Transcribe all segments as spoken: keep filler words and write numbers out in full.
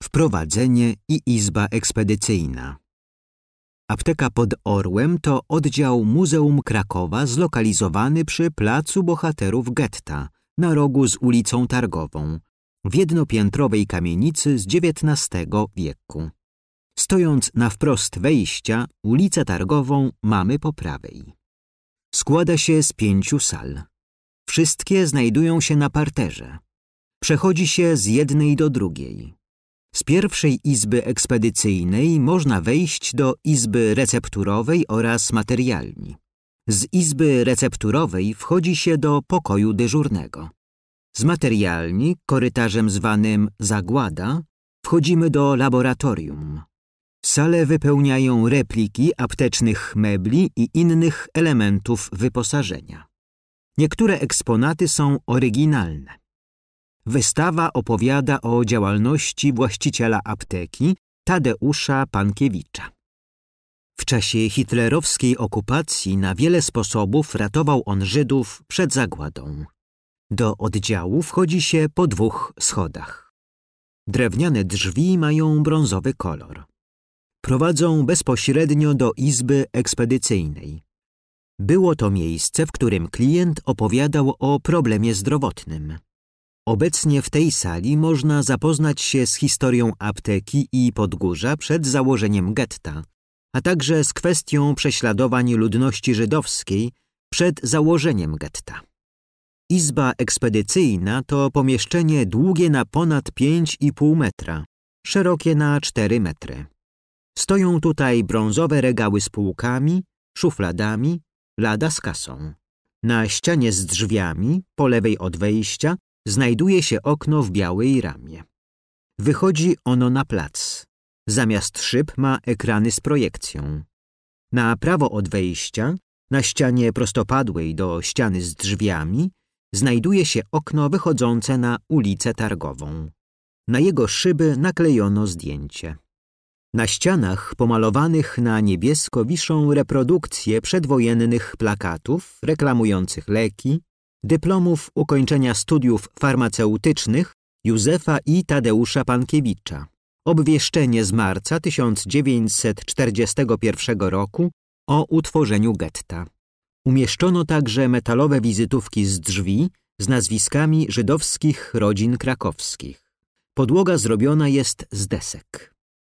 Wprowadzenie i izba ekspedycyjna. Apteka pod Orłem to oddział Muzeum Krakowa zlokalizowany przy Placu Bohaterów Getta na rogu z ulicą Targową w jednopiętrowej kamienicy z dziewiętnastego wieku. Stojąc na wprost wejścia, ulicę Targową mamy po prawej. Składa się z pięciu sal. Wszystkie znajdują się na parterze. Przechodzi się z jednej do drugiej. Z pierwszej izby ekspedycyjnej można wejść do izby recepturowej oraz materialni. Z izby recepturowej wchodzi się do pokoju dyżurnego. Z materialni, korytarzem zwanym zagłada, wchodzimy do laboratorium. Salę wypełniają repliki aptecznych mebli i innych elementów wyposażenia. Niektóre eksponaty są oryginalne. Wystawa opowiada o działalności właściciela apteki Tadeusza Pankiewicza. W czasie hitlerowskiej okupacji na wiele sposobów ratował on Żydów przed zagładą. Do oddziału wchodzi się po dwóch schodach. Drewniane drzwi mają brązowy kolor. Prowadzą bezpośrednio do izby ekspedycyjnej. Było to miejsce, w którym klient opowiadał o problemie zdrowotnym. Obecnie w tej sali można zapoznać się z historią apteki i Podgórza przed założeniem getta, a także z kwestią prześladowań ludności żydowskiej przed założeniem getta. Izba ekspedycyjna to pomieszczenie długie na ponad pięć i pół metra, szerokie na cztery metry. Stoją tutaj brązowe regały z półkami, szufladami, lada z kasą. Na ścianie z drzwiami, po lewej od wejścia, znajduje się okno w białej ramie. Wychodzi ono na plac. Zamiast szyb ma ekrany z projekcją. Na prawo od wejścia, na ścianie prostopadłej do ściany z drzwiami, znajduje się okno wychodzące na ulicę Targową. Na jego szyby naklejono zdjęcie. Na ścianach pomalowanych na niebiesko wiszą reprodukcje przedwojennych plakatów reklamujących leki, dyplomów ukończenia studiów farmaceutycznych Józefa i Tadeusza Pankiewicza, obwieszczenie z marca tysiąc dziewięćset czterdziestego pierwszego roku o utworzeniu getta. Umieszczono także metalowe wizytówki z drzwi z nazwiskami żydowskich rodzin krakowskich. Podłoga zrobiona jest z desek.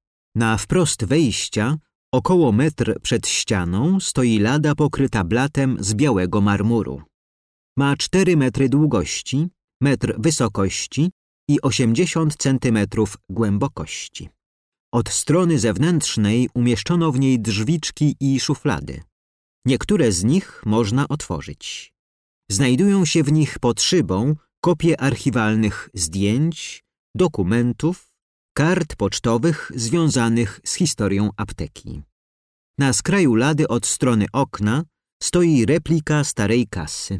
Na wprost wejścia, około metr przed ścianą, stoi lada pokryta blatem z białego marmuru. Ma cztery metry długości, metr wysokości i osiemdziesiąt centymetrów głębokości. Od strony zewnętrznej umieszczono w niej drzwiczki i szuflady. Niektóre z nich można otworzyć. Znajdują się w nich pod szybą kopie archiwalnych zdjęć, dokumentów, kart pocztowych związanych z historią apteki. Na skraju lady od strony okna stoi replika starej kasy.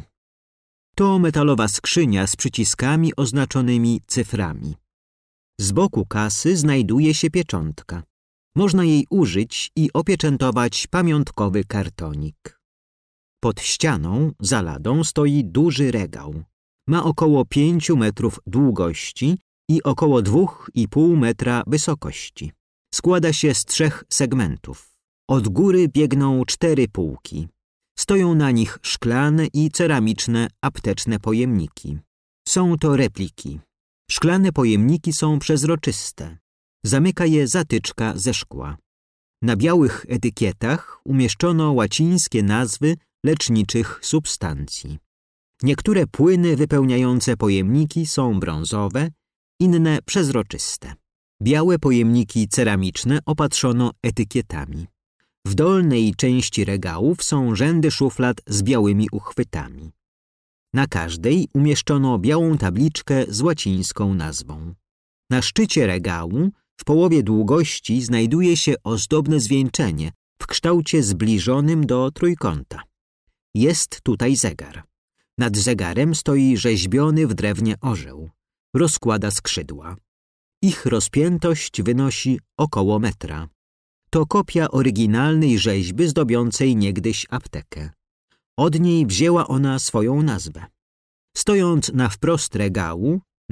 To metalowa skrzynia z przyciskami oznaczonymi cyframi. Z boku kasy znajduje się pieczątka. Można jej użyć i opieczętować pamiątkowy kartonik. Pod ścianą, za ladą, stoi duży regał. Ma około pięciu metrów długości i około dwóch i pół metra wysokości. Składa się z trzech segmentów. Od góry biegną cztery półki. Stoją na nich szklane i ceramiczne apteczne pojemniki. Są to repliki. Szklane pojemniki są przezroczyste. Zamyka je zatyczka ze szkła. Na białych etykietach umieszczono łacińskie nazwy leczniczych substancji. Niektóre płyny wypełniające pojemniki są brązowe, inne przezroczyste. Białe pojemniki ceramiczne opatrzono etykietami. W dolnej części regałów są rzędy szuflad z białymi uchwytami. Na każdej umieszczono białą tabliczkę z łacińską nazwą. Na szczycie regału w połowie długości znajduje się ozdobne zwieńczenie w kształcie zbliżonym do trójkąta. Jest tutaj zegar. Nad zegarem stoi rzeźbiony w drewnie orzeł. Rozkłada skrzydła. Ich rozpiętość wynosi około metra. To kopia oryginalnej rzeźby zdobiącej niegdyś aptekę. Od niej wzięła ona swoją nazwę. Stojąc na wprost regału,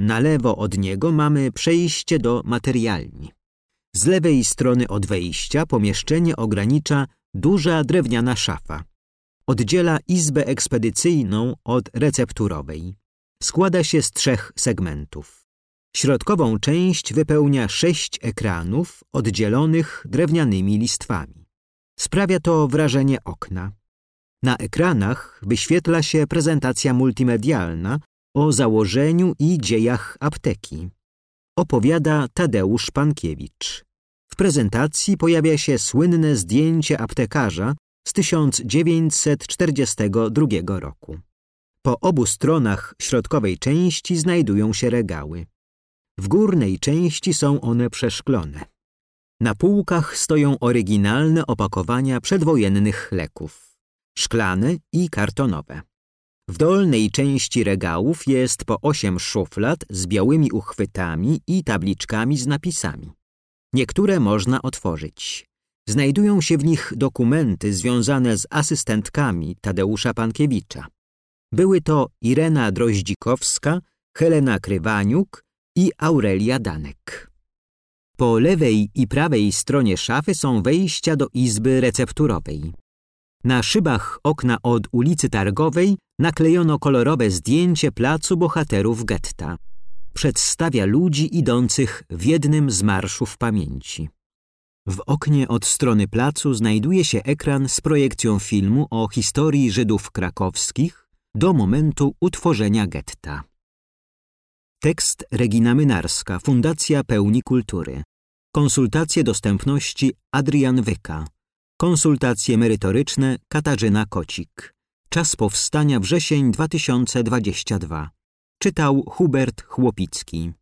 Na lewo od niego mamy przejście do materialni. Z lewej strony od wejścia pomieszczenie ogranicza duża drewniana szafa. Oddziela izbę ekspedycyjną od recepturowej. Składa się z trzech segmentów. Środkową część wypełnia sześć ekranów oddzielonych drewnianymi listwami. Sprawia to wrażenie okna. Na ekranach wyświetla się prezentacja multimedialna o założeniu i dziejach apteki. Opowiada Tadeusz Pankiewicz. W prezentacji pojawia się słynne zdjęcie aptekarza z tysiąc dziewięćset czterdziestego drugiego roku. Po obu stronach środkowej części znajdują się regały. W górnej części są one przeszklone. Na półkach stoją oryginalne opakowania przedwojennych leków, szklane i kartonowe. W dolnej części regałów jest po osiem szuflad z białymi uchwytami i tabliczkami z napisami. Niektóre można otworzyć. Znajdują się w nich dokumenty związane z asystentkami Tadeusza Pankiewicza. Były to Irena Droździkowska, Helena Krywaniuk i Aurelia Danek. Po lewej i prawej stronie szafy są wejścia do izby recepturowej. Na szybach okna od ulicy Targowej naklejono kolorowe zdjęcie placu bohaterów getta. Przedstawia ludzi idących w jednym z marszów pamięci. W oknie od strony placu znajduje się ekran z projekcją filmu o historii Żydów krakowskich do momentu utworzenia getta. Tekst Regina Mynarska, Fundacja Pełni Kultury. Konsultacje dostępności Adrian Wyka. Konsultacje merytoryczne Katarzyna Kocik. Czas powstania wrzesień dwa tysiące dwudziesty drugi. Czytał Hubert Chłopicki.